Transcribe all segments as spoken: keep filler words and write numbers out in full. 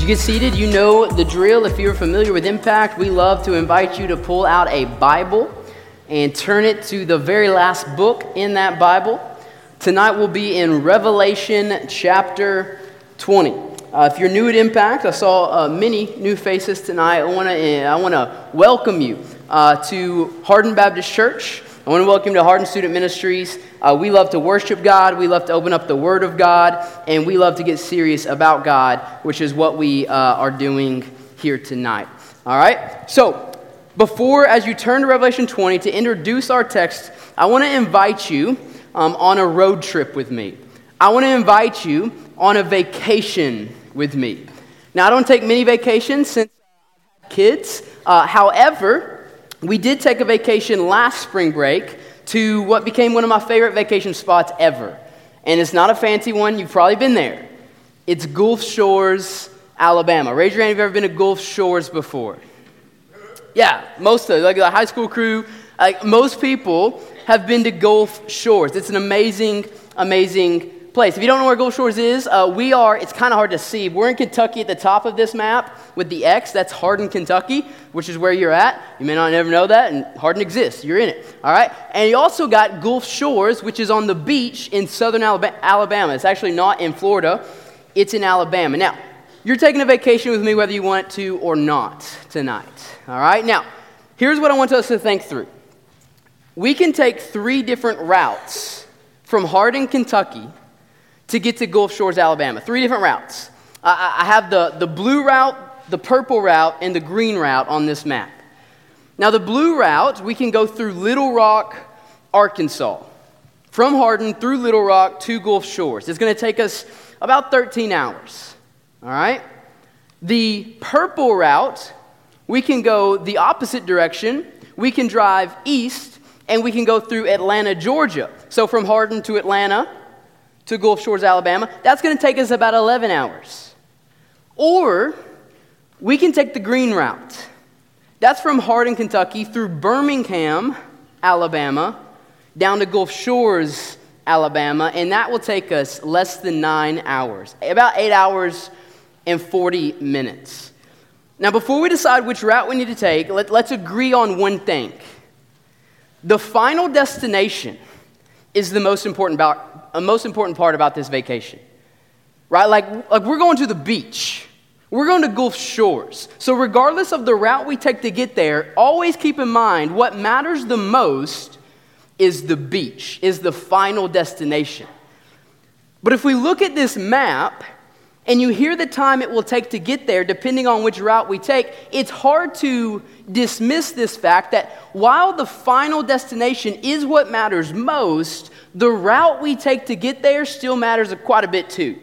you get seated, you know the drill. If you're familiar with Impact, we love to invite you to pull out a Bible and turn it to the very last book in that Bible. Tonight we'll be in Revelation chapter twenty. Uh, if you're new at Impact, I saw uh, many new faces tonight. I want to I want to welcome you uh, to Hardin Baptist Church. I want to welcome you to Hardin Student Ministries. Uh, we love to worship God. We love to open up the Word of God, and we love to get serious about God, which is what we uh, are doing here tonight. All right. So before, as you turn to Revelation twenty to introduce our text, I want to invite you um, on a road trip with me. I want to invite you on a vacation with me. Now, I don't take many vacations since I've had kids. Uh, however, we did take a vacation last spring break to what became one of my favorite vacation spots ever. And it's not a fancy one. You've probably been there. It's Gulf Shores, Alabama. Raise your hand if you've ever been to Gulf Shores before. Yeah, most of it. Like the high school crew, like most people have been to Gulf Shores. It's an amazing, amazing place. If you don't know where Gulf Shores is, uh, we are, it's kind of hard to see. We're in Kentucky at the top of this map with the X. That's Hardin, Kentucky, which is where you're at. You may not never know that, and Hardin exists. You're in it, all right? And you also got Gulf Shores, which is on the beach in southern Alabama. It's actually not in Florida. It's in Alabama. Now, you're taking a vacation with me whether you want to or not tonight, all right? Now, here's what I want us to think through. We can take three different routes from Hardin, Kentucky, to get to Gulf Shores, Alabama. Three different routes. I, I have the, the blue route, the purple route, and the green route on this map. Now, the blue route, we can go through Little Rock, Arkansas. From Hardin through Little Rock to Gulf Shores. It's going to take us about thirteen hours. All right? The purple route, we can go the opposite direction. We can drive east, and we can go through Atlanta, Georgia. So from Hardin to Atlanta, to Gulf Shores, Alabama, that's going to take us about eleven hours. Or we can take the green route. That's from Hardin, Kentucky, through Birmingham, Alabama, down to Gulf Shores, Alabama, and that will take us less than nine hours, about eight hours and forty minutes. Now, before we decide which route we need to take, let, let's agree on one thing. The final destination is the most important about a most important part about this vacation, right? Like, like we're going to the beach. We're going to Gulf Shores. So regardless of the route we take to get there, always keep in mind what matters the most is the beach, is the final destination. But if we look at this map and you hear the time it will take to get there, depending on which route we take, it's hard to dismiss this fact that while the final destination is what matters most, the route we take to get there still matters quite a bit too.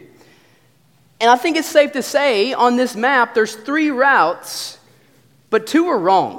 And I think it's safe to say on this map there's three routes, but two are wrong.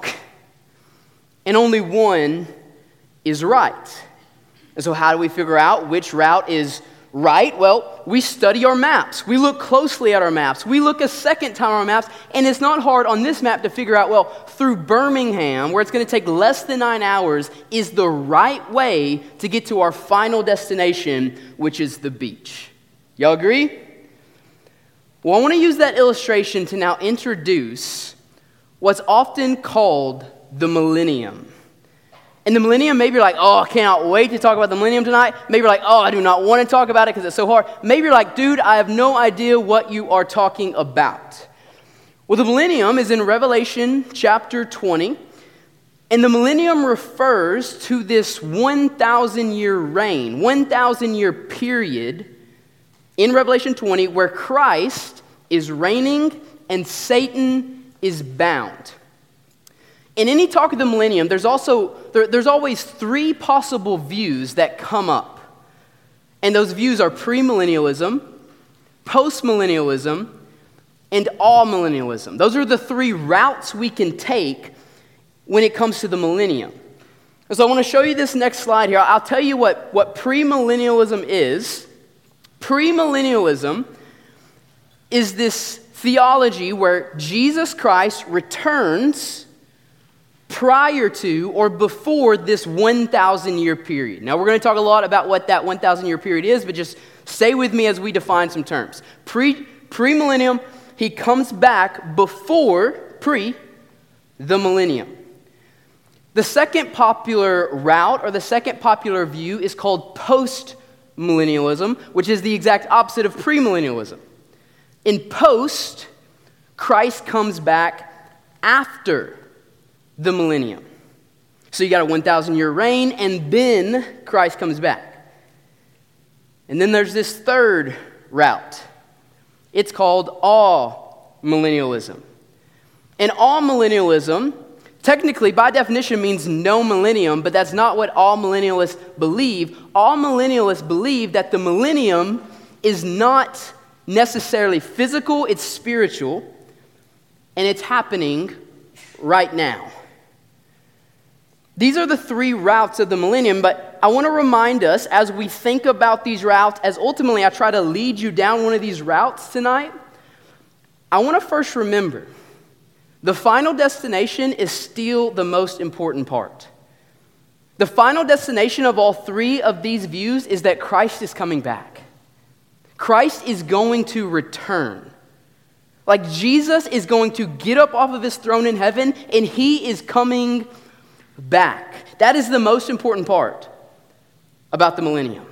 And only one is right. And so how do we figure out which route is right? Well, we study our maps. We look closely at our maps. We look a second time at our maps, and it's not hard on this map to figure out, well, through Birmingham, where it's going to take less than nine hours, is the right way to get to our final destination, which is the beach. Y'all agree? Well, I want to use that illustration to now introduce what's often called the millennium. And the millennium, maybe you're like, oh, I cannot wait to talk about the millennium tonight. Maybe you're like, oh, I do not want to talk about it because it's so hard. Maybe you're like, dude, I have no idea what you are talking about. Well, the millennium is in Revelation chapter twenty. And the millennium refers to this one thousand year reign, one thousand year period in Revelation twenty where Christ is reigning and Satan is bound. In any talk of the millennium, there's also there, there's always three possible views that come up. And those views are premillennialism, postmillennialism, and amillennialism. Those are the three routes we can take when it comes to the millennium. And so I want to show you this next slide here. I'll tell you what, what premillennialism is. Premillennialism is this theology where Jesus Christ returns prior to or before this one thousand year period. Now, we're going to talk a lot about what that one thousand year period is, but just stay with me as we define some terms. Pre, premillennium he comes back before, pre, the millennium. The second popular route or the second popular view is called post-millennialism, which is the exact opposite of premillennialism. In post, Christ comes back after the millennium. So you got a one thousand year reign, and then Christ comes back. And then there's this third route. It's called all-millennialism. And all-millennialism, technically, by definition, means no millennium, but that's not what all millennialists believe. All millennialists believe that the millennium is not necessarily physical, it's spiritual, and it's happening right now. These are the three routes of the millennium, but I want to remind us as we think about these routes, as ultimately I try to lead you down one of these routes tonight, I want to first remember the final destination is still the most important part. The final destination of all three of these views is that Christ is coming back. Christ is going to return. Like Jesus is going to get up off of his throne in heaven, and he is coming back. That is the most important part about the millennium.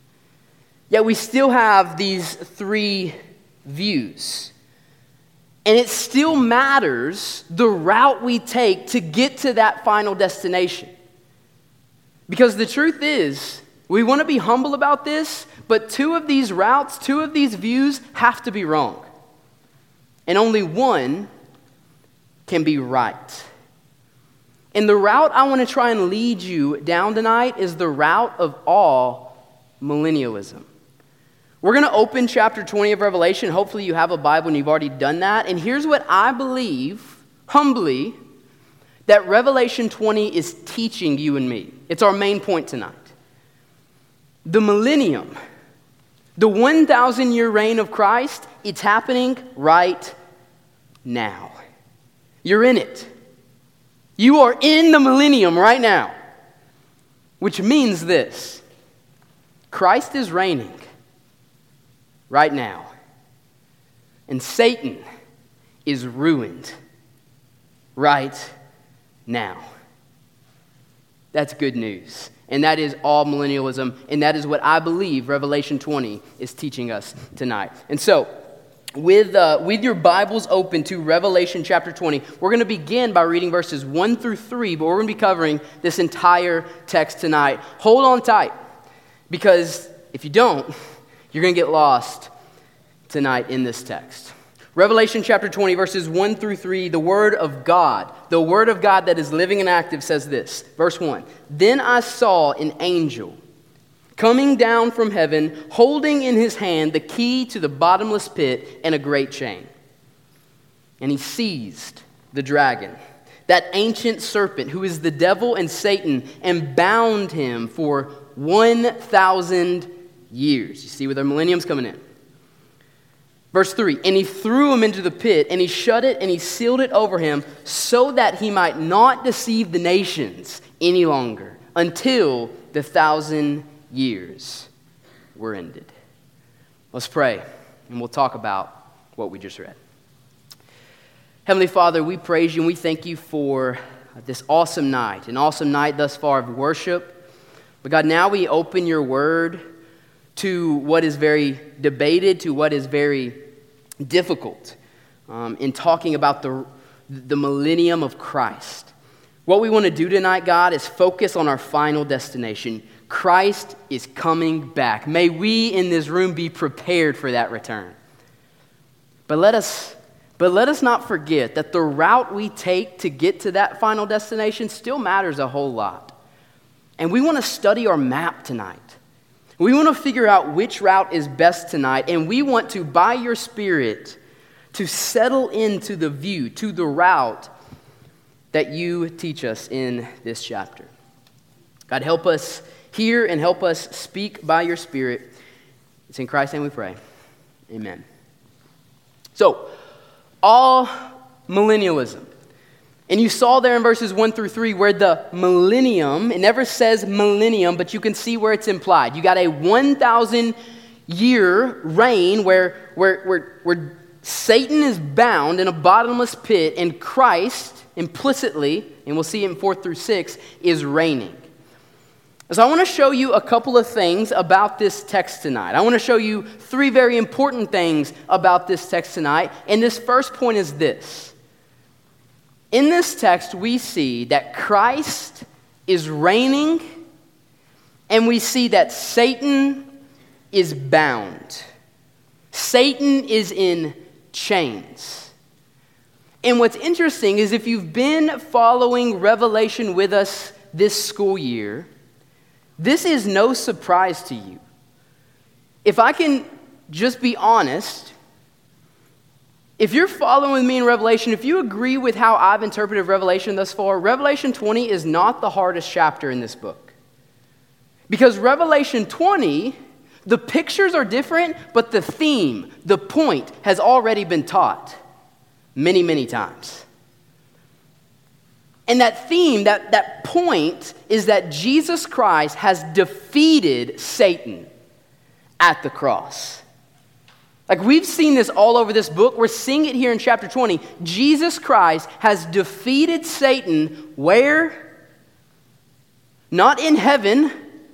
Yet we still have these three views. And it still matters the route we take to get to that final destination. Because the truth is, we want to be humble about this, but two of these routes, two of these views have to be wrong. And only one can be right. And the route I want to try and lead you down tonight is the route of all millennialism. We're going to open chapter twenty of Revelation. Hopefully you have a Bible and you've already done that. And here's what I believe, humbly, that Revelation twenty is teaching you and me. It's our main point tonight. The millennium, the one thousand year reign of Christ, it's happening right now. You're in it. You are in the millennium right now, which means this: Christ is reigning right now, and Satan is ruined right now. That's good news, and that is all millennialism, and that is what I believe Revelation twenty is teaching us tonight. And so, With, uh, with your Bibles open to Revelation chapter twenty, we're going to begin by reading verses one through three, but we're going to be covering this entire text tonight. Hold on tight, because if you don't, you're going to get lost tonight in this text. Revelation chapter twenty, verses one through three, the Word of God, the Word of God that is living and active says this. Verse one, "Then I saw an angel coming down from heaven, holding in his hand the key to the bottomless pit and a great chain. And he seized the dragon, that ancient serpent who is the devil and Satan, and bound him for one thousand years." You see where the millennium's coming in. Verse three, "And he threw him into the pit, and he shut it, and he sealed it over him, so that he might not deceive the nations any longer, until the thousand years were ended." Let's pray, and we'll talk about what we just read. Heavenly Father, we praise you and we thank you for this awesome night, an awesome night thus far of worship. But God, now we open your word to what is very debated, to what is very difficult um, in talking about the, the millennium of Christ. What we want to do tonight, God, is focus on our final destination. Christ is coming back. May we in this room be prepared for that return. But let us, but let us not forget that the route we take to get to that final destination still matters a whole lot. And we want to study our map tonight. We want to figure out which route is best tonight, and we want to, by your Spirit, to settle into the view, to the route that you teach us in this chapter. God, help us hear and help us speak by your Spirit. It's in Christ's name we pray. Amen. So, all millennialism. And you saw there in verses one through three where the millennium, it never says millennium, but you can see where it's implied. You got a one thousand year reign where, where, where, where Satan is bound in a bottomless pit, and Christ, implicitly, and we'll see it in four through six, is reigning. So I want to show you a couple of things about this text tonight. I want to show you three very important things about this text tonight. And this first point is this. In this text, we see that Christ is reigning, and we see that Satan is bound. Satan is in chains. And what's interesting is if you've been following Revelation with us this school year, this is no surprise to you. If I can just be honest, if you're following me in Revelation, if you agree with how I've interpreted Revelation thus far, Revelation twenty is not the hardest chapter in this book. Because Revelation twenty, the pictures are different, but the theme, the point, has already been taught many, many times. And that theme, that, that point, is that Jesus Christ has defeated Satan at the cross. Like we've seen this all over this book. We're seeing it here in chapter twenty. Jesus Christ has defeated Satan where? Not in heaven,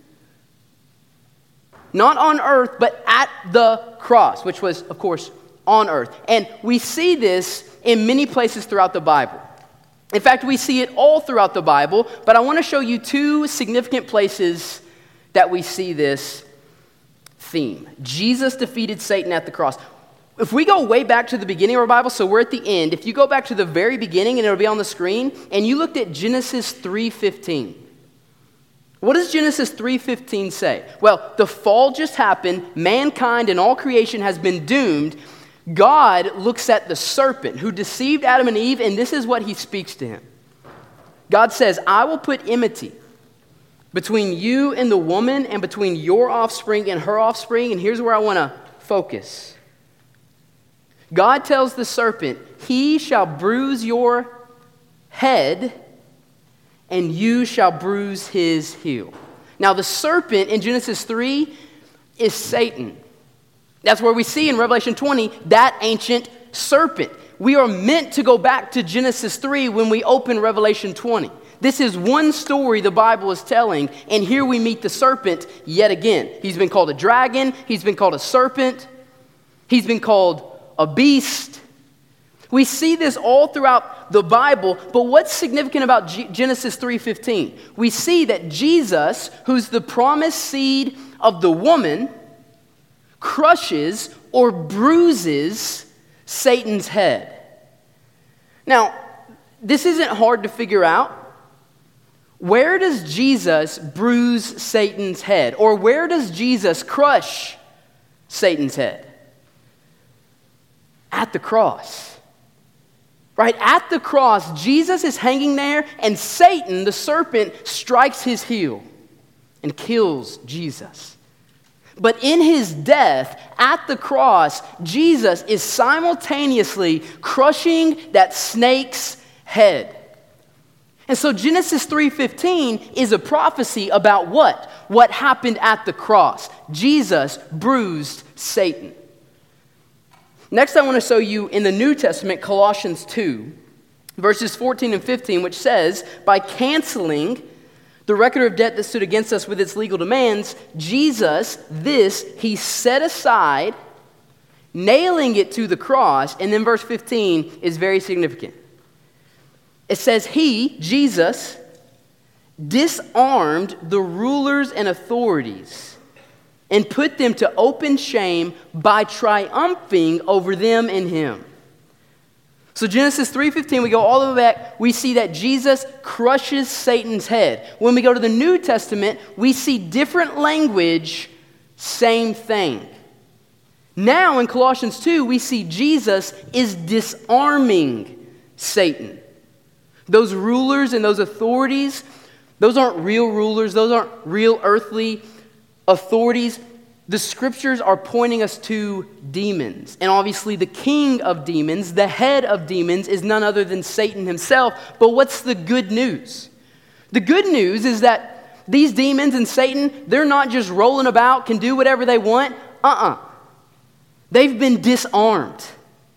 not on earth, but at the cross, which was, of course, on earth. And we see this in many places throughout the Bible. In fact, we see it all throughout the Bible, but I want to show you two significant places that we see this theme. Jesus defeated Satan at the cross. If we go way back to the beginning of our Bible, so we're at the end, if you go back to the very beginning, and it'll be on the screen, and you looked at Genesis three fifteen. What does Genesis three fifteen say? Well, the fall just happened, mankind and all creation has been doomed. God looks at the serpent who deceived Adam and Eve, and this is what he speaks to him. God says, I will put enmity between you and the woman and between your offspring and her offspring, and here's where I want to focus. God tells the serpent, he shall bruise your head, and you shall bruise his heel. Now, the serpent in Genesis three is Satan. That's where we see in Revelation twenty that ancient serpent. We are meant to go back to Genesis three when we open Revelation twenty. This is one story the Bible is telling, and here we meet the serpent yet again. He's been called a dragon. He's been called a serpent. He's been called a beast. We see this all throughout the Bible, but what's significant about G- Genesis three fifteen? We see that Jesus, who's the promised seed of the woman, crushes or bruises Satan's head. Now, this isn't hard to figure out. Where does Jesus bruise Satan's head? Or where does Jesus crush Satan's head? At the cross. Right? At the cross, Jesus is hanging there, and Satan, the serpent, strikes his heel and kills Jesus. But in his death, at the cross, Jesus is simultaneously crushing that snake's head. And so Genesis three fifteen is a prophecy about what? What happened at the cross. Jesus bruised Satan. Next, I want to show you in the New Testament, Colossians two, verses fourteen and fifteen, which says, by canceling the record of debt that stood against us with its legal demands, Jesus, this, he set aside, nailing it to the cross. And then verse fifteen is very significant. It says, he, Jesus, disarmed the rulers and authorities and put them to open shame by triumphing over them in him. So Genesis three fifteen, we go all the way back, we see that Jesus crushes Satan's head. When we go to the New Testament, we see different language, same thing. Now in Colossians two, we see Jesus is disarming Satan. Those rulers and those authorities, those aren't real rulers, those aren't real earthly authorities. The scriptures are pointing us to demons. And obviously the king of demons, the head of demons, is none other than Satan himself. But what's the good news? The good news is that these demons and Satan, they're not just rolling about, can do whatever they want. Uh-uh. They've been disarmed.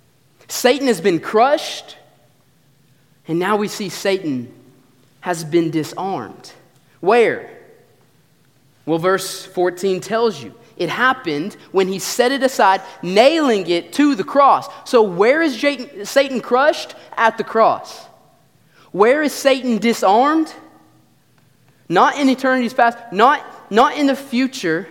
Satan has been crushed, and now we see Satan has been disarmed. Where? Well, verse fourteen tells you. It happened when he set it aside, nailing it to the cross. So where is Satan crushed? At the cross. Where is Satan disarmed? Not in eternity's past, not, not in the future,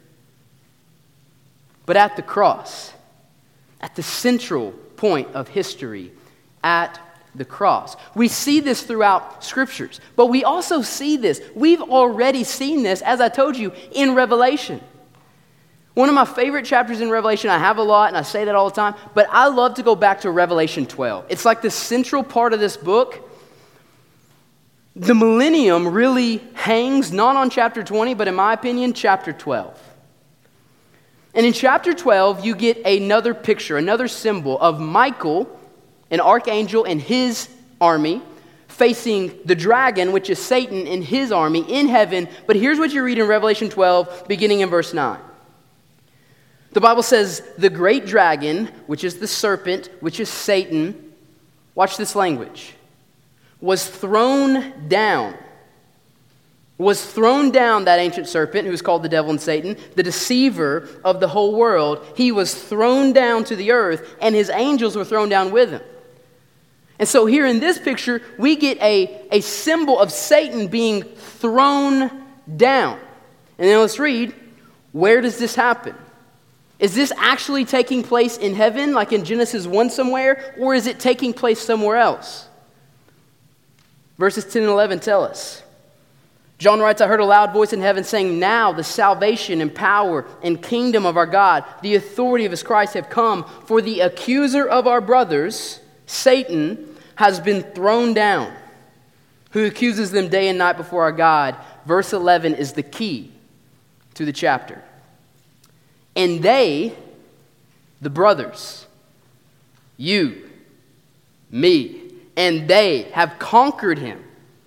but at the cross. At the central point of history, at the cross. We see this throughout scriptures, but we also see this. We've already seen this, as I told you, in Revelation. One of my favorite chapters in Revelation, I have a lot and I say that all the time, but I love to go back to Revelation twelve. It's like the central part of this book. The millennium really hangs not on chapter twenty, but in my opinion, chapter twelve. And in chapter twelve, you get another picture, another symbol of Michael, an archangel, and his army facing the dragon, which is Satan, and his army in heaven. But here's what you read in Revelation twelve, beginning in verse nine. The Bible says, the great dragon, which is the serpent, which is Satan, watch this language, was thrown down. Was thrown down, that ancient serpent, who is called the devil and Satan, the deceiver of the whole world. He was thrown down to the earth, and his angels were thrown down with him. And so here in this picture, we get a, a symbol of Satan being thrown down. And then let's read, where does this happen? Is this actually taking place in heaven, like in Genesis one somewhere, or is it taking place somewhere else? Verses ten and eleven tell us. John writes, I heard a loud voice in heaven saying, now the salvation and power and kingdom of our God, the authority of his Christ have come, for the accuser of our brothers, Satan, has been thrown down, who accuses them day and night before our God. Verse eleven is the key to the chapter. And they, the brothers, you, me, and they have conquered him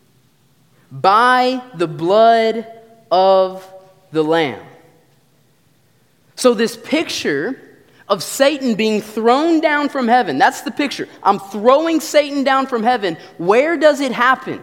by the blood of the Lamb. So this picture of Satan being thrown down from heaven, that's the picture. I'm throwing Satan down from heaven. Where does it happen?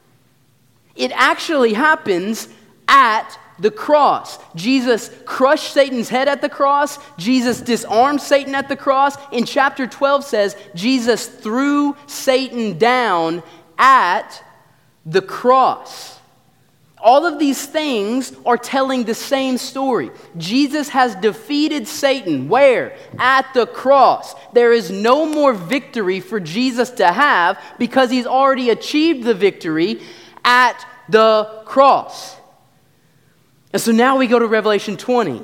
It actually happens at the cross. Jesus crushed Satan's head at the cross. Jesus disarmed Satan at the cross. In chapter twelve says, Jesus threw Satan down at the cross. All of these things are telling the same story. Jesus has defeated Satan. Where? At the cross. There is no more victory for Jesus to have because he's already achieved the victory at the cross. And so now we go to Revelation twenty.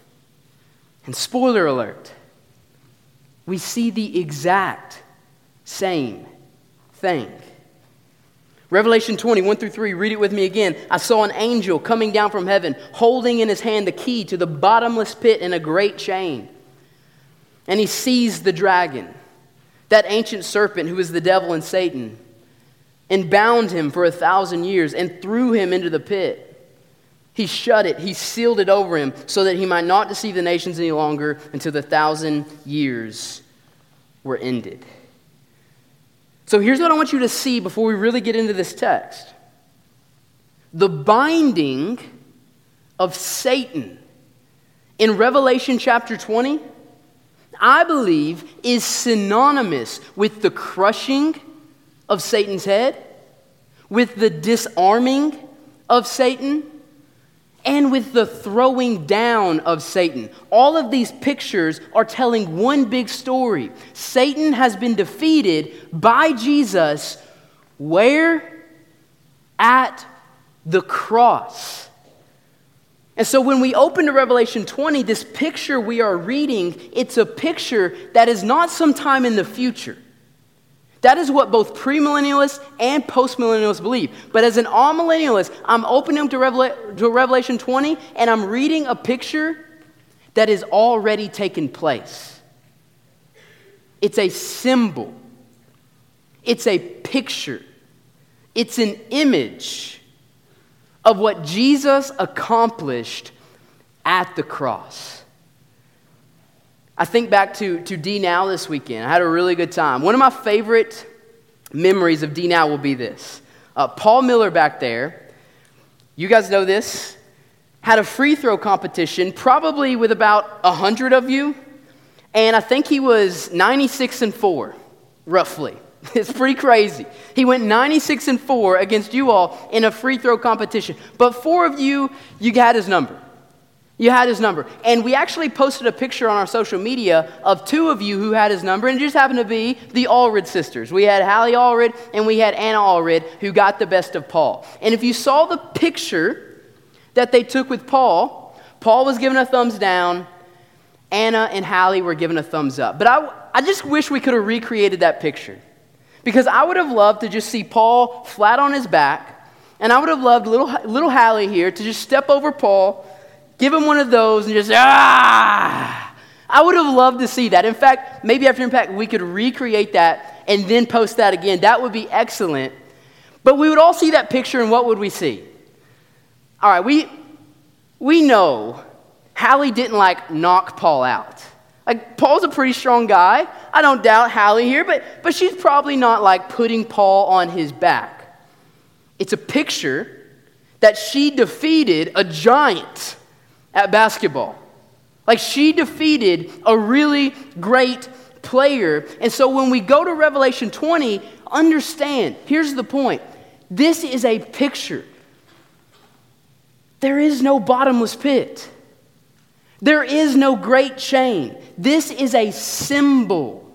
And spoiler alert, we see the exact same thing. Revelation twenty, one through three, read it with me again. I saw an angel coming down from heaven, holding in his hand the key to the bottomless pit and a great chain. And he seized the dragon, that ancient serpent who is the devil and Satan, and bound him for a thousand years and threw him into the pit. He shut it, he sealed it over him so that he might not deceive the nations any longer until the thousand years were ended. So here's what I want you to see before we really get into this text. The binding of Satan in Revelation chapter twenty, I believe, is synonymous with the crushing of Satan's head, with the disarming of Satan, and with the throwing down of Satan. All of these pictures are telling one big story. Satan has been defeated by Jesus. Where? At the cross. And so when we open to Revelation twenty, this picture we are reading, it's a picture that is not sometime in the future. That is what both premillennialists and postmillennialists believe. But as an amillennialist, I'm opening to, Revela- to Revelation twenty, and I'm reading a picture that is already taken place. It's a symbol. It's a picture. It's an image of what Jesus accomplished at the cross. I think back to, to D Now this weekend. I had a really good time. One of my favorite memories of D Now will be this. Uh, Paul Miller back there, you guys know this, had a free throw competition, probably with about one hundred of you, and I think he was ninety-six and four, roughly. It's pretty crazy. He went ninety-six and four against you all in a free throw competition. But four of you, you had his number. You had his number. And we actually posted a picture on our social media of two of you who had his number, and it just happened to be the Allred sisters. We had Hallie Allred and we had Anna Allred, who got the best of Paul. And if you saw the picture that they took with Paul, Paul was giving a thumbs down, Anna and Hallie were giving a thumbs up. But I, I just wish we could have recreated that picture. Because I would have loved to just see Paul flat on his back, and I would have loved little, little Hallie here to just step over Paul, give him one of those, and just, ah! I would have loved to see that. In fact, maybe after Impact, we could recreate that and then post that again. That would be excellent. But we would all see that picture, and what would we see? All right, we, we know Hallie didn't, like, knock Paul out. Like, Paul's a pretty strong guy. I don't doubt Hallie here, but, but she's probably not, like, putting Paul on his back. It's a picture that she defeated a giant at basketball. Like, she defeated a really great player. And so when we go to Revelation twenty, understand, here's the point. This is a picture. There is no bottomless pit. There is no great chain. This is a symbol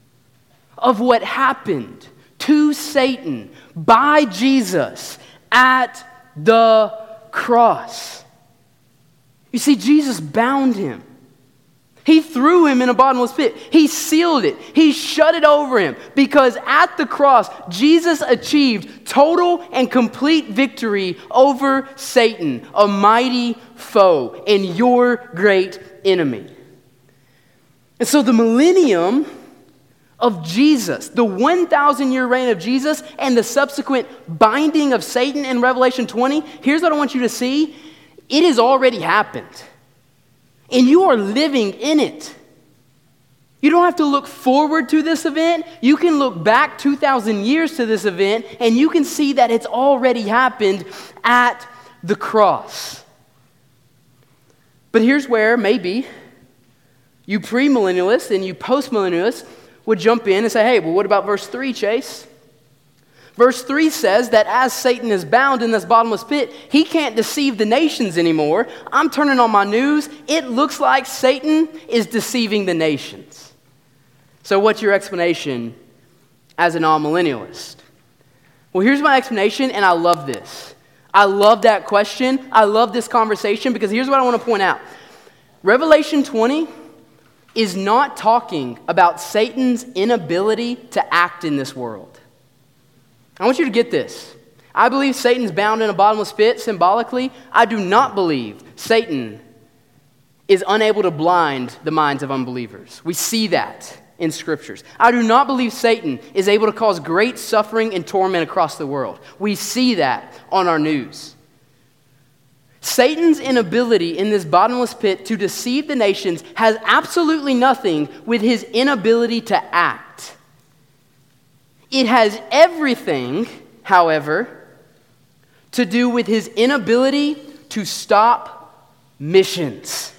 of what happened to Satan by Jesus at the cross. You see, Jesus bound him. He threw him in a bottomless pit. He sealed it. He shut it over him because at the cross, Jesus achieved total and complete victory over Satan, a mighty foe and your great enemy. And so the millennium of Jesus, the one thousand year reign of Jesus and the subsequent binding of Satan in Revelation twenty, here's what I want you to see. It has already happened. And you are living in it. You don't have to look forward to this event. You can look back two thousand years to this event, and you can see that it's already happened at the cross. But here's where maybe you premillennialists and you postmillennialists would jump in and say, hey, well, what about verse three, Chase? Verse three says that as Satan is bound in this bottomless pit, he can't deceive the nations anymore. I'm turning on my news. It looks like Satan is deceiving the nations. So what's your explanation as an all-millennialist? Well, here's my explanation, and I love this. I love that question. I love this conversation because here's what I want to point out. Revelation twenty is not talking about Satan's inability to act in this world. I want you to get this. I believe Satan's bound in a bottomless pit symbolically. I do not believe Satan is unable to blind the minds of unbelievers. We see that in scriptures. I do not believe Satan is able to cause great suffering and torment across the world. We see that on our news. Satan's inability in this bottomless pit to deceive the nations has absolutely nothing with his inability to act. It has everything, however, to do with his inability to stop missions.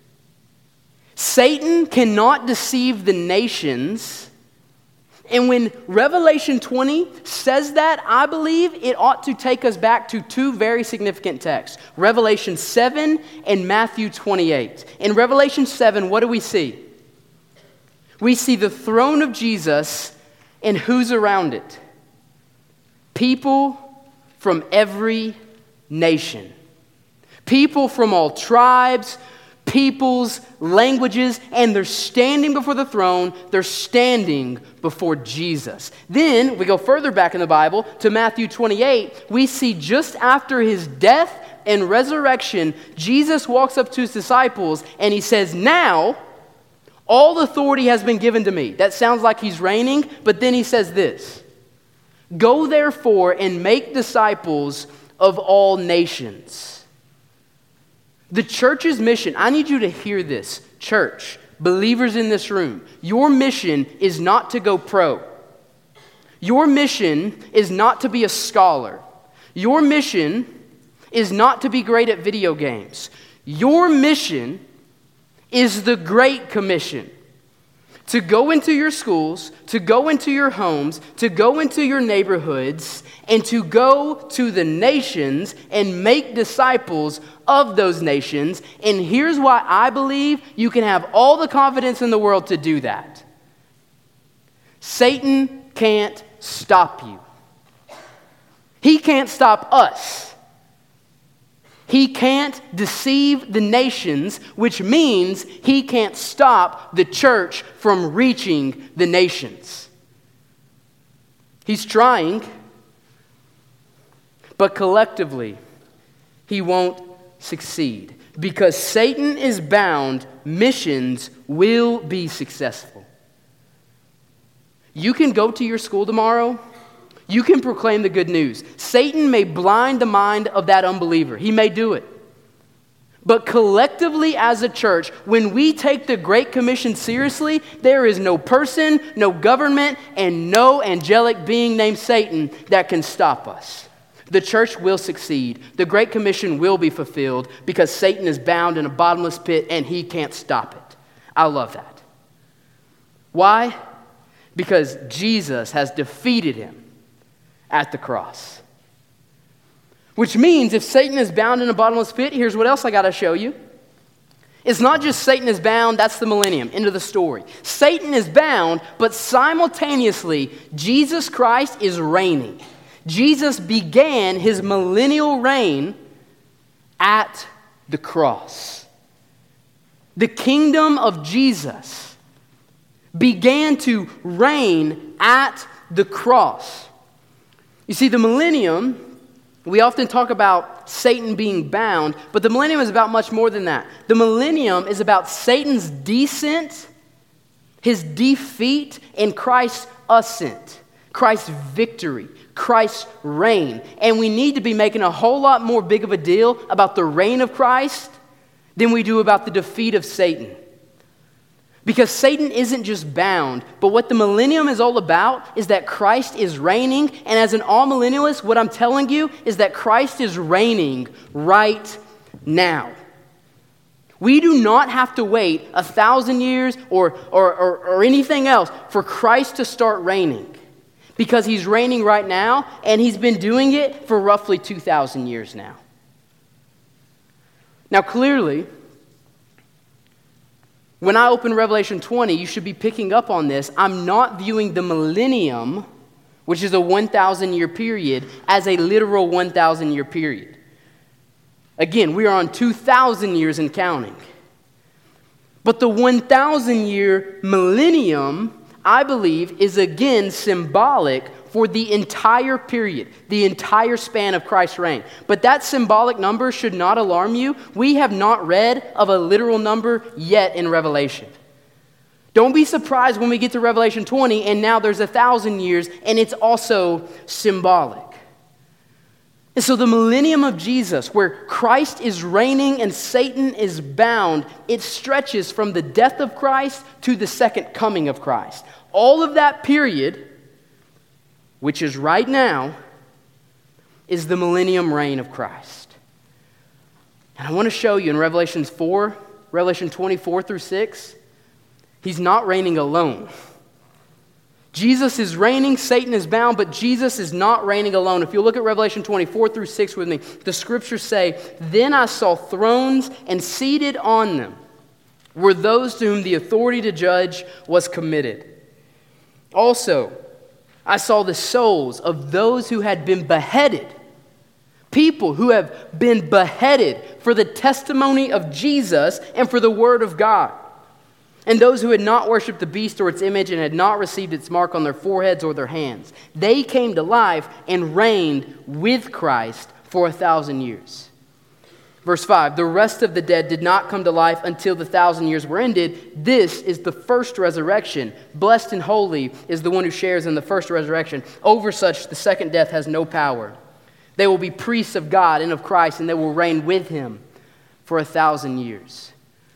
Satan cannot deceive the nations. And when Revelation twenty says that, I believe it ought to take us back to two very significant texts. Revelation seven and Matthew twenty-eight. In Revelation seven, what do we see? We see the throne of Jesus. And who's around it? People from every nation. People from all tribes, peoples, languages, and they're standing before the throne. They're standing before Jesus. Then we go further back in the Bible to Matthew twenty-eight. We see just after his death and resurrection, Jesus walks up to his disciples and he says, now, all authority has been given to me. That sounds like he's reigning, but then he says this. Go therefore and make disciples of all nations. The church's mission, I need you to hear this, church, believers in this room, your mission is not to go pro. Your mission is not to be a scholar. Your mission is not to be great at video games. Your mission is the Great Commission. To go into your schools, to go into your homes, to go into your neighborhoods, and to go to the nations and make disciples of those nations. And here's why I believe you can have all the confidence in the world to do that. Satan can't stop you. He can't stop us. He can't deceive the nations, which means he can't stop the church from reaching the nations. He's trying, but collectively, he won't succeed. Because Satan is bound, missions will be successful. You can go to your school tomorrow. You can proclaim the good news. Satan may blind the mind of that unbeliever. He may do it. But collectively as a church, when we take the Great Commission seriously, there is no person, no government, and no angelic being named Satan that can stop us. The church will succeed. The Great Commission will be fulfilled because Satan is bound in a bottomless pit and he can't stop it. I love that. Why? Because Jesus has defeated him at the cross. Which means if Satan is bound in a bottomless pit, here's what else I got to show you. It's not just Satan is bound, that's the millennium, end of the story. Satan is bound, but simultaneously, Jesus Christ is reigning. Jesus began his millennial reign at the cross. The kingdom of Jesus began to reign at the cross. You see, the millennium, we often talk about Satan being bound, but the millennium is about much more than that. The millennium is about Satan's descent, his defeat, and Christ's ascent, Christ's victory, Christ's reign. And we need to be making a whole lot more big of a deal about the reign of Christ than we do about the defeat of Satan. Because Satan isn't just bound, but what the millennium is all about is that Christ is reigning. And as an all-millennialist, what I'm telling you is that Christ is reigning right now. We do not have to wait a thousand years or, or, or, or anything else for Christ to start reigning. Because he's reigning right now, and he's been doing it for roughly two thousand years now. Now clearly, when I open Revelation twenty, you should be picking up on this. I'm not viewing the millennium, which is a one thousand year period, as a literal one thousand year period. Again, we are on two thousand years and counting. But the one thousand year millennium, I believe, is again symbolic for the entire period, the entire span of Christ's reign. But that symbolic number should not alarm you. We have not read of a literal number yet in Revelation. Don't be surprised when we get to Revelation twenty and now there's a thousand years and it's also symbolic. And so the millennium of Jesus, where Christ is reigning and Satan is bound, it stretches from the death of Christ to the second coming of Christ. All of that period, which is right now, is the millennium reign of Christ. And I want to show you in Revelation four, Revelation twenty-four through six, he's not reigning alone. Jesus is reigning, Satan is bound, but Jesus is not reigning alone. If you look at Revelation twenty-four through six with me, the scriptures say, "Then I saw thrones, and seated on them were those to whom the authority to judge was committed. Also, I saw the souls of those who had been beheaded, people who have been beheaded for the testimony of Jesus and for the word of God. And those who had not worshipped the beast or its image and had not received its mark on their foreheads or their hands. They came to life and reigned with Christ for a thousand years." Verse five, "The rest of the dead did not come to life until the thousand years were ended. This is the first resurrection. Blessed and holy is the one who shares in the first resurrection. Over such, the second death has no power. They will be priests of God and of Christ, and they will reign with him for a thousand years."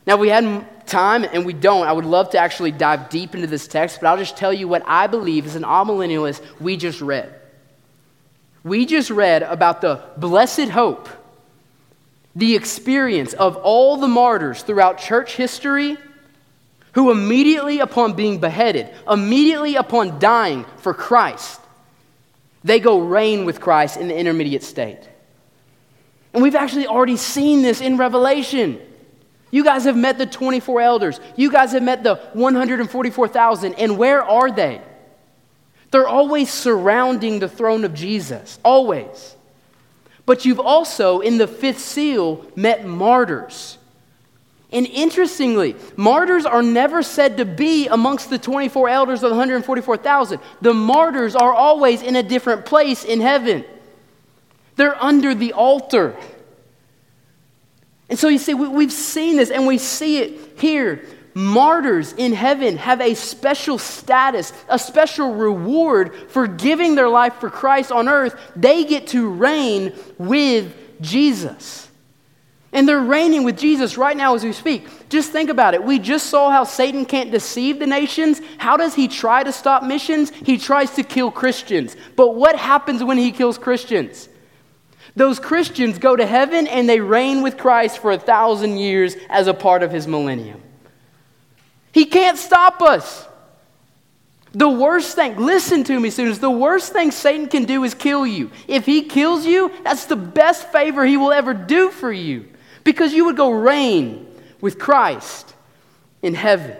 Now, we had time, and we don't. I would love to actually dive deep into this text, but I'll just tell you what I believe as an amillennialist we just read. We just read about the blessed hope, the experience of all the martyrs throughout church history who immediately upon being beheaded, immediately upon dying for Christ, they go reign with Christ in the intermediate state. And we've actually already seen this in Revelation. You guys have met the twenty-four elders. You guys have met the one hundred forty-four thousand. And where are they? They're always surrounding the throne of Jesus. Always. But you've also, in the fifth seal, met martyrs. And interestingly, martyrs are never said to be amongst the twenty-four elders of the one hundred forty-four thousand. The martyrs are always in a different place in heaven. They're under the altar. And so you see, we, we've seen this and we see it here. Martyrs in heaven have a special status, a special reward for giving their life for Christ on earth. They get to reign with Jesus. And they're reigning with Jesus right now as we speak. Just think about it. We just saw how Satan can't deceive the nations. How does he try to stop missions? He tries to kill Christians. But what happens when he kills Christians? Those Christians go to heaven and they reign with Christ for a thousand years as a part of his millennium. He can't stop us. The worst thing, listen to me, students, the worst thing Satan can do is kill you. If he kills you, that's the best favor he will ever do for you, because you would go reign with Christ in heaven.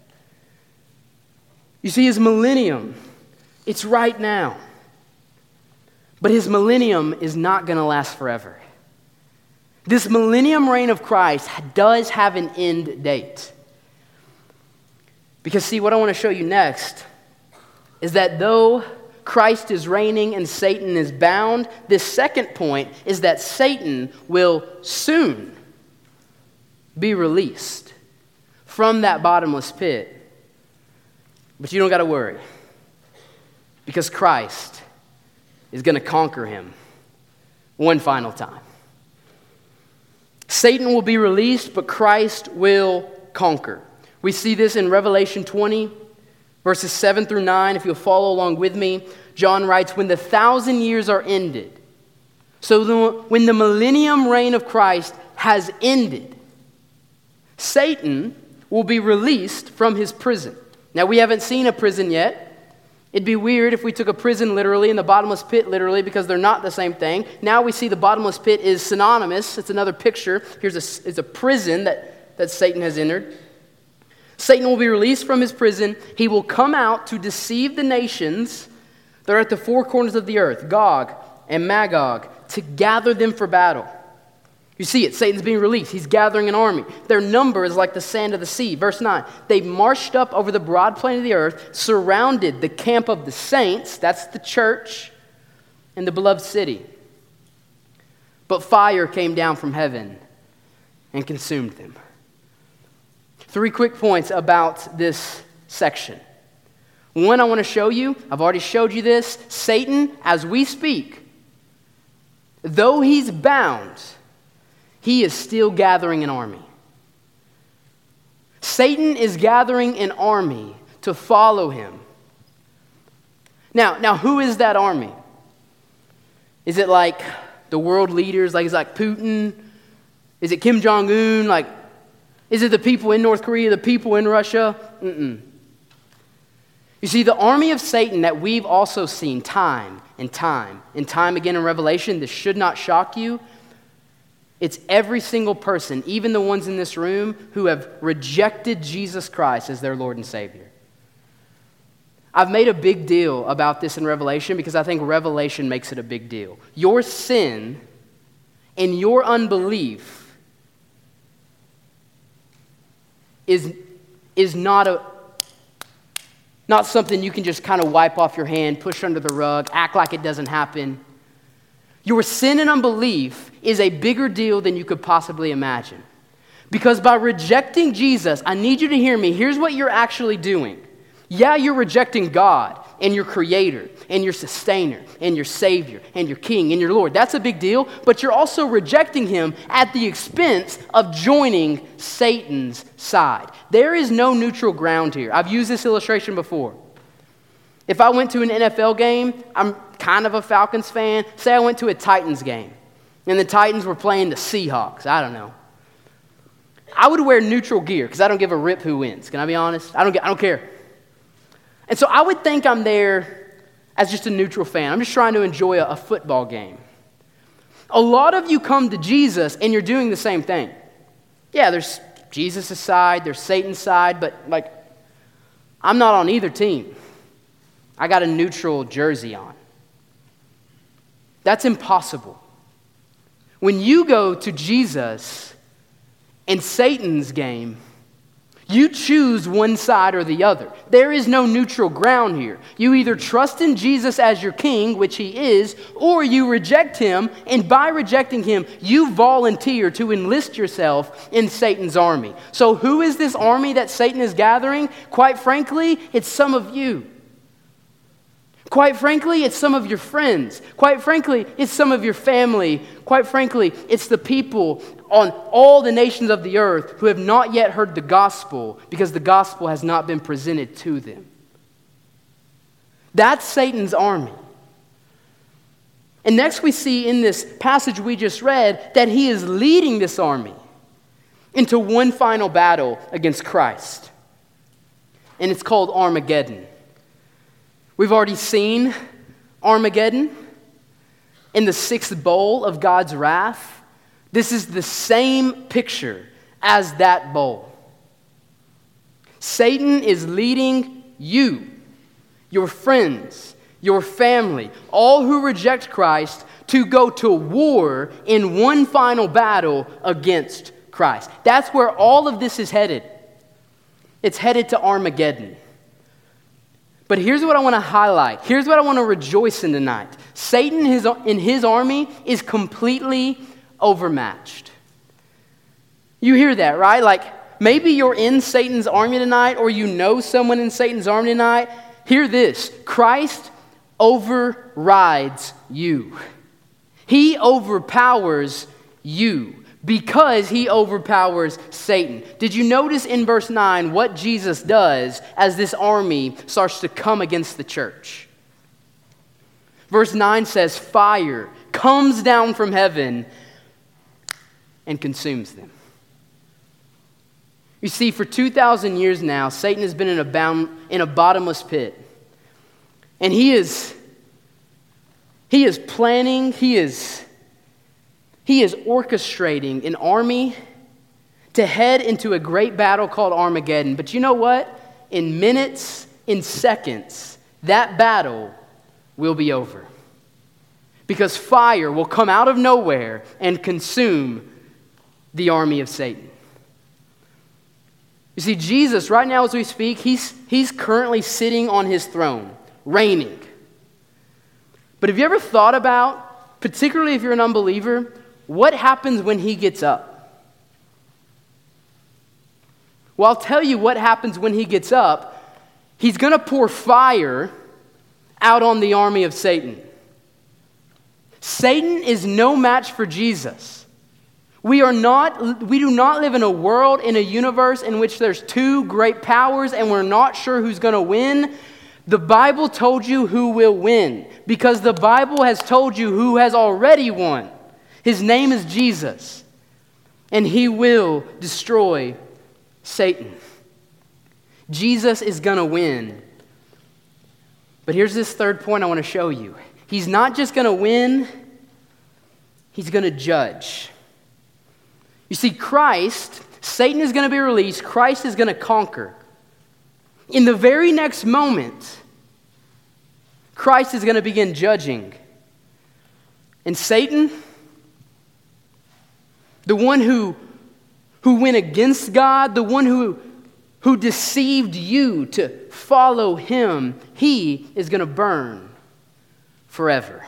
You see, his millennium, it's right now. But his millennium is not going to last forever. This millennium reign of Christ does have an end date. Because see, what I want to show you next is that though Christ is reigning and Satan is bound, this second point is that Satan will soon be released from that bottomless pit. But you don't got to worry, because Christ is going to conquer him one final time. Satan will be released, but Christ will conquer. We see this in Revelation twenty, verses seven through nine. If you'll follow along with me, John writes, when the thousand years are ended, so the, when the millennium reign of Christ has ended, Satan will be released from his prison. Now, we haven't seen a prison yet. It'd be weird if we took a prison literally and the bottomless pit literally, because they're not the same thing. Now we see the bottomless pit is synonymous. It's another picture. Here's a, it's a prison that, that Satan has entered. Satan will be released from his prison. He will come out to deceive the nations that are at the four corners of the earth, Gog and Magog, to gather them for battle. You see it. Satan's being released. He's gathering an army. Their number is like the sand of the sea. Verse nine, they marched up over the broad plain of the earth, surrounded the camp of the saints, that's the church, and the beloved city. But fire came down from heaven and consumed them. Three quick points about this section. One, I want to show you, I've already showed you this, Satan, as we speak, though he's bound, he is still gathering an army. Satan is gathering an army to follow him. Now, now, who is that army? Is it like the world leaders, like is it like Putin? Is it Kim Jong-un? Like, is it the people in North Korea, the people in Russia? Mm-mm. You see, the army of Satan that we've also seen time and time and time again in Revelation, this should not shock you. It's every single person, even the ones in this room, who have rejected Jesus Christ as their Lord and Savior. I've made a big deal about this in Revelation because I think Revelation makes it a big deal. Your sin and your unbelief is, is not a not something you can just kind of wipe off your hand, push under the rug, act like it doesn't happen. Your sin and unbelief is a bigger deal than you could possibly imagine. Because by rejecting Jesus, I need you to hear me, here's what you're actually doing. Yeah, you're rejecting God. and your creator and your sustainer and your savior and your king and your Lord. That's a big deal, but you're also rejecting him at the expense of joining Satan's side. There is no neutral ground here. I've used this illustration before. If I went to an N F L game, I'm kind of a Falcons fan. Say I went to a Titans game, and the Titans were playing the Seahawks. I don't know. I would wear neutral gear because I don't give a rip who wins. Can I be honest? I don't, I don't care. And so I would think I'm there as just a neutral fan. I'm just trying to enjoy a, a football game. A lot of you come to Jesus, and you're doing the same thing. Yeah, there's Jesus' side, there's Satan's side, but like, I'm not on either team. I got a neutral jersey on. That's impossible. When you go to Jesus and Satan's game, you choose one side or the other. There is no neutral ground here. You either trust in Jesus as your king, which he is, or you reject him, and by rejecting him, you volunteer to enlist yourself in Satan's army. So who is this army that Satan is gathering? Quite frankly, it's some of you. Quite frankly, it's some of your friends. Quite frankly, it's some of your family. Quite frankly, it's the people on all the nations of the earth who have not yet heard the gospel because the gospel has not been presented to them. That's Satan's army. And next we see in this passage we just read that he is leading this army into one final battle against Christ. And it's called Armageddon. We've already seen Armageddon in the sixth bowl of God's wrath. This is the same picture as that bowl. Satan is leading you, your friends, your family, all who reject Christ, to go to war in one final battle against Christ. That's where all of this is headed. It's headed to Armageddon. But here's what I want to highlight. Here's what I want to rejoice in tonight. Satan his, in his army is completely overmatched. You hear that, right? Like, maybe you're in Satan's army tonight, or you know someone in Satan's army tonight. Hear this. Christ overrides you. He overpowers you because he overpowers Satan. Did you notice in verse nine what Jesus does as this army starts to come against the church? Verse nine says, fire comes down from heaven and consumes them. You see, for two thousand years now, Satan has been in a, bound, in a bottomless pit. And he is, he is planning, he is, he is orchestrating an army to head into a great battle called Armageddon. But you know what? In minutes, in seconds, that battle will be over. Because fire will come out of nowhere and consume the army of Satan. You see, Jesus, right now as we speak, he's, he's currently sitting on his throne, reigning. But have you ever thought about, particularly if you're an unbeliever, what happens when he gets up? Well, I'll tell you what happens when he gets up. He's going to pour fire out on the army of Satan. Satan is no match for Jesus. We are not, we do not live in a world, in a universe in which there's two great powers and we're not sure who's going to win. The Bible told you who will win because the Bible has told you who has already won. His name is Jesus, and he will destroy Satan. Jesus is going to win. But here's this third point I want to show you. He's not just going to win, he's going to judge. You see, Christ, Satan is going to be released, Christ is going to conquer. In the very next moment, Christ is going to begin judging. And Satan, the one who, who went against God, the one who, who deceived you to follow him, he is going to burn forever.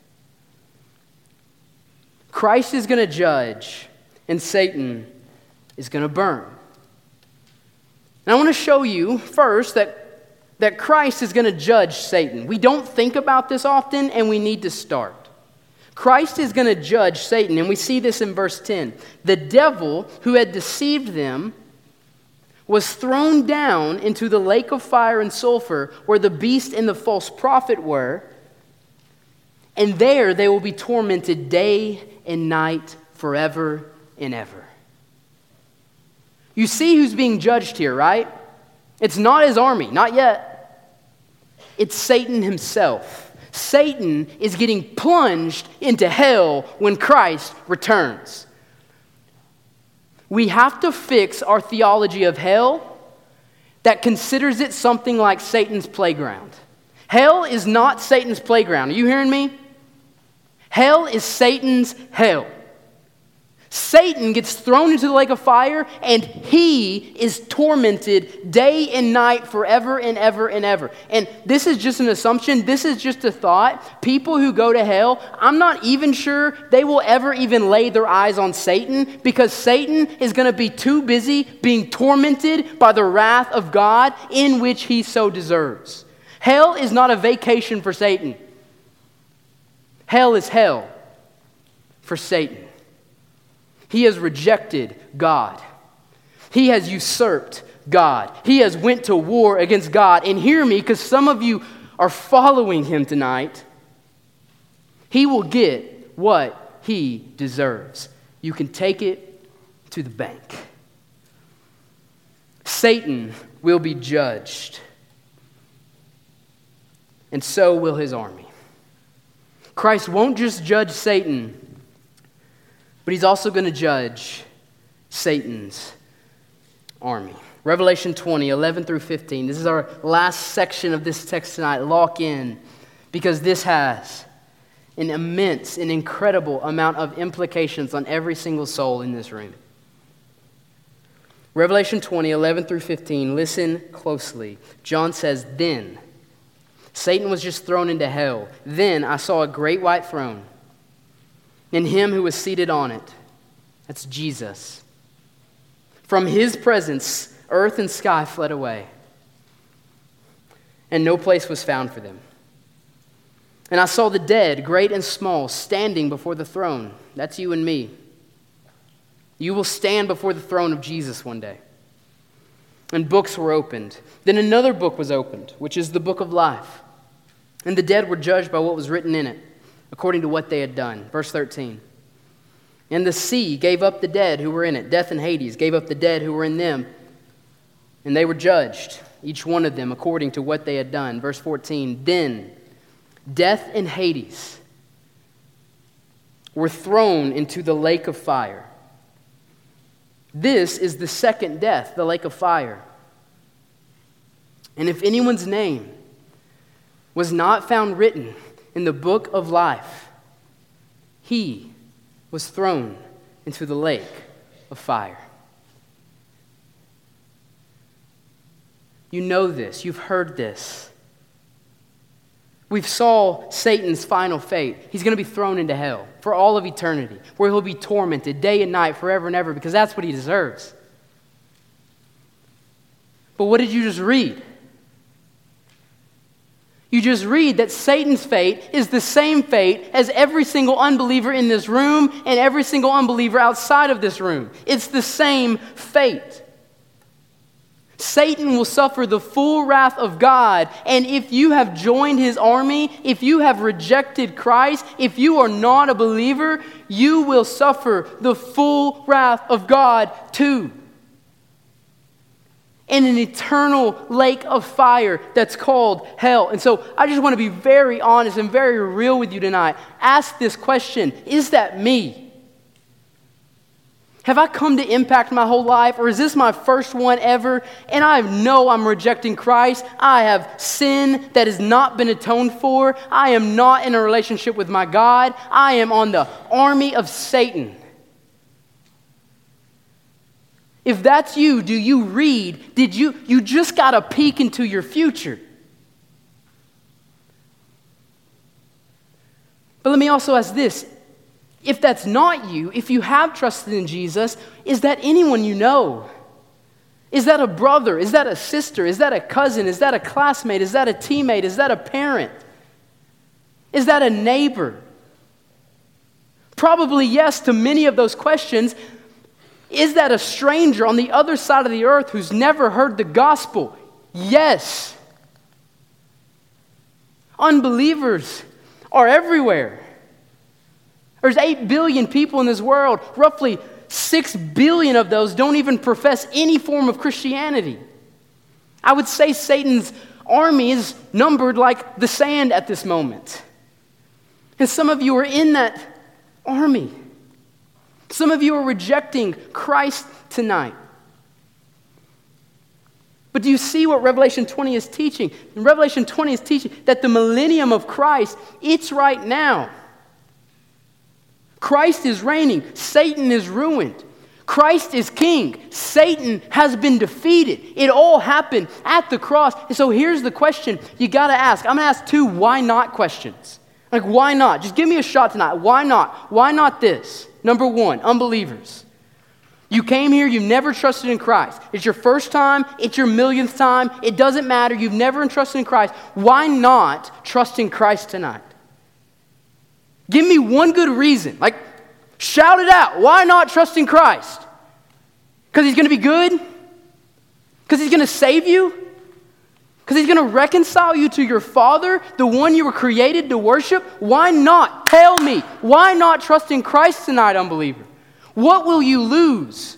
Christ is going to judge, and Satan is going to burn. And I want to show you first that that Christ is going to judge Satan. We don't think about this often, and we need to start. Christ is going to judge Satan, and we see this in verse ten. The devil who had deceived them was thrown down into the lake of fire and sulfur where the beast and the false prophet were, and there they will be tormented day and night forever and ever. You see who's being judged here, right? It's not his army, not yet. It's Satan himself. Satan is getting plunged into hell when Christ returns. We have to fix our theology of hell that considers it something like Satan's playground. Hell is not Satan's playground. Are you hearing me? Hell is Satan's hell. Satan gets thrown into the lake of fire, and he is tormented day and night forever and ever and ever. And this is just an assumption. This is just a thought. People who go to hell, I'm not even sure they will ever even lay their eyes on Satan, because Satan is going to be too busy being tormented by the wrath of God in which he so deserves. Hell is not a vacation for Satan. Hell is hell for Satan. He has rejected God. He has usurped God. He has went to war against God. And hear me, because some of you are following him tonight. He will get what he deserves. You can take it to the bank. Satan will be judged. And so will his army. Christ won't just judge Satan, but he's also going to judge Satan's army. Revelation twenty, eleven through fifteen. This is our last section of this text tonight. Lock in, because this has an immense and incredible amount of implications on every single soul in this room. Revelation twenty, eleven through fifteen. Listen closely. John says, "Then Satan was just thrown into hell. Then I saw a great white throne, and him who was seated on it." That's Jesus. "From his presence, earth and sky fled away, and no place was found for them. And I saw the dead, great and small, standing before the throne." That's you and me. You will stand before the throne of Jesus one day. "And books were opened. Then another book was opened, which is the book of life. And the dead were judged by what was written in it, according to what they had done." Verse thirteen. "And the sea gave up the dead who were in it. Death and Hades gave up the dead who were in them. And they were judged, each one of them, according to what they had done." Verse fourteen. "Then death and Hades were thrown into the lake of fire. This is the second death, the lake of fire. And if anyone's name was not found written in the book of life, he was thrown into the lake of fire." You know this. You've heard this. We've saw Satan's final fate. He's going to be thrown into hell for all of eternity, where he'll be tormented day and night forever and ever, because that's what he deserves. But what did you just read? You just read that Satan's fate is the same fate as every single unbeliever in this room and every single unbeliever outside of this room. It's the same fate. Satan will suffer the full wrath of God, and if you have joined his army, if you have rejected Christ, if you are not a believer, you will suffer the full wrath of God too. In an eternal lake of fire that's called hell. And so I just want to be very honest and very real with you tonight. Ask this question: is that me? Have I come to Impact my whole life, or is this my first one ever? And I know I'm rejecting Christ. I have sin that has not been atoned for. I am not in a relationship with my God. I am on the army of Satan. If that's you, do you read? Did you, you just got a peek into your future. But let me also ask this. If that's not you, if you have trusted in Jesus, is that anyone you know? Is that a brother? Is that a sister? Is that a cousin? Is that a classmate? Is that a teammate? Is that a parent? Is that a neighbor? Probably yes to many of those questions. Is that a stranger on the other side of the earth who's never heard the gospel? Yes. Unbelievers are everywhere. There's eight billion people in this world. Roughly six billion of those don't even profess any form of Christianity. I would say Satan's army is numbered like the sand at this moment. And some of you are in that army. Some of you are rejecting Christ tonight. But do you see what Revelation twenty is teaching? And Revelation twenty is teaching that the millennium of Christ, it's right now. Christ is reigning. Satan is ruined. Christ is king. Satan has been defeated. It all happened at the cross. And so here's the question you got to ask. I'm going to ask two why not questions. Like, why not? Just give me a shot tonight. Why not? Why not this? Number one, unbelievers. You came here, you've never trusted in Christ. It's your first time, it's your millionth time. It doesn't matter. You've never entrusted in Christ. Why not trust in Christ tonight? Give me one good reason. Like, shout it out. Why not trust in Christ? Because he's going to be good? Because he's going to save you? Because he's going to reconcile you to your Father, the one you were created to worship? Why not? Tell me. Why not trust in Christ tonight, unbeliever? What will you lose?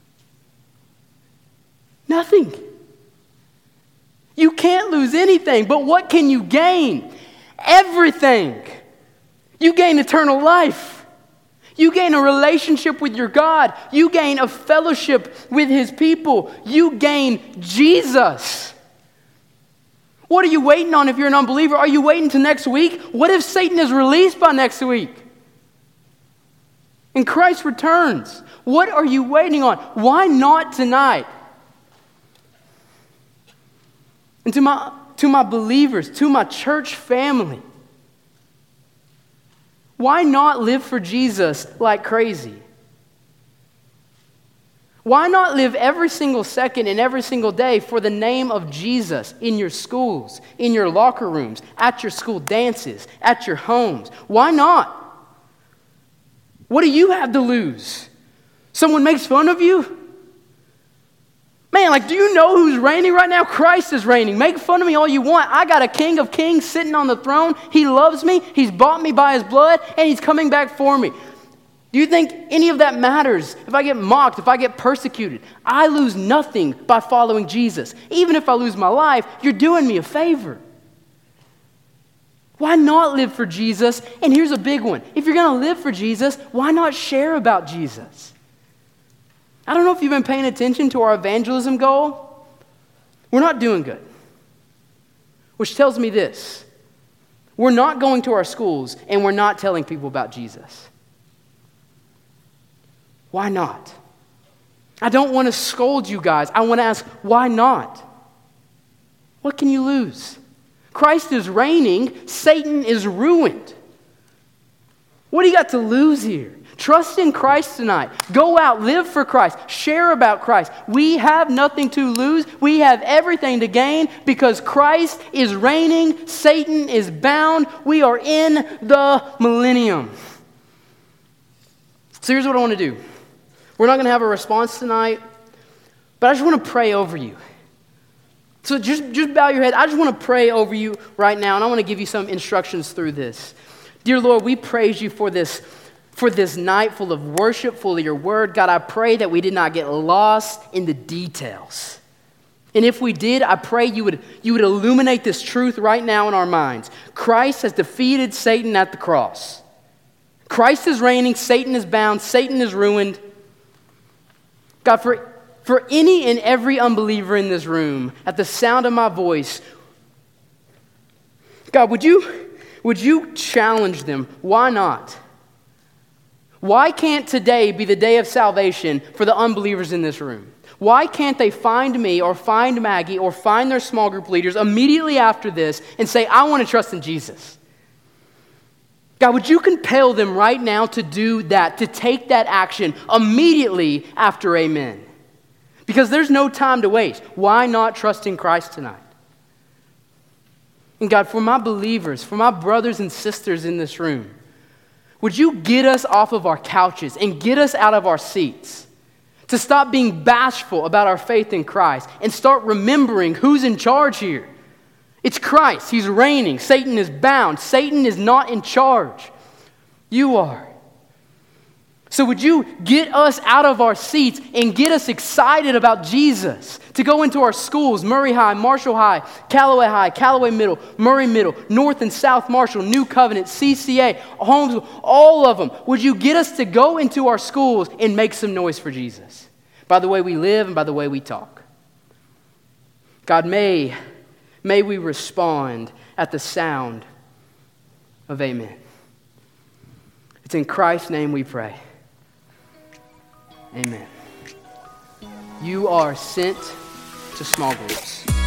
Nothing. You can't lose anything, but what can you gain? Everything. You gain eternal life. You gain a relationship with your God. You gain a fellowship with his people. You gain Jesus. What are you waiting on if you're an unbeliever? Are you waiting till next week? What if Satan is released by next week? And Christ returns. What are you waiting on? Why not tonight? And to my, to my believers, to my church family, why not live for Jesus like crazy? Why not live every single second and every single day for the name of Jesus in your schools, in your locker rooms, at your school dances, at your homes? Why not? What do you have to lose? Someone makes fun of you? Man, like, do you know who's reigning right now? Christ is reigning. Make fun of me all you want. I got a King of Kings sitting on the throne. He loves me. He's bought me by his blood, and he's coming back for me. Do you think any of that matters? If I get mocked, if I get persecuted, I lose nothing by following Jesus. Even if I lose my life, you're doing me a favor. Why not live for Jesus? And here's a big one. If you're going to live for Jesus, why not share about Jesus? I don't know if you've been paying attention to our evangelism goal. We're not doing good. Which tells me this. We're not going to our schools and we're not telling people about Jesus. Why not? I don't want to scold you guys. I want to ask, why not? What can you lose? Christ is reigning. Satan is ruined. What do you got to lose here? Trust in Christ tonight. Go out, live for Christ, share about Christ. We have nothing to lose. We have everything to gain because Christ is reigning. Satan is bound. We are in the millennium. So here's what I want to do. We're not going to have a response tonight, but I just want to pray over you. So just, just bow your head. I just want to pray over you right now, and I want to give you some instructions through this. Dear Lord, we praise you for this, for this night full of worship, full of your word. God, I pray that we did not get lost in the details. And if we did, I pray you would, you would illuminate this truth right now in our minds. Christ has defeated Satan at the cross. Christ is reigning. Satan is bound. Satan is ruined. God, for, for any and every unbeliever in this room, at the sound of my voice, God, would you, would you challenge them? Why not? Why can't today be the day of salvation for the unbelievers in this room? Why can't they find me or find Maggie or find their small group leaders immediately after this and say, I want to trust in Jesus? God, would you compel them right now to do that, to take that action immediately after amen? Because there's no time to waste. Why not trust in Christ tonight? And God, for my believers, for my brothers and sisters in this room, would you get us off of our couches and get us out of our seats to stop being bashful about our faith in Christ and start remembering who's in charge here? It's Christ. He's reigning. Satan is bound. Satan is not in charge. You are. So would you get us out of our seats and get us excited about Jesus? To go into our schools, Murray High, Marshall High, Callaway High, Callaway Middle, Murray Middle, North and South Marshall, New Covenant, C C A, Holmes, all of them. Would you get us to go into our schools and make some noise for Jesus? By the way we live and by the way we talk. God, may, may we respond at the sound of amen. It's in Christ's name we pray. Amen. You are sent to small groups.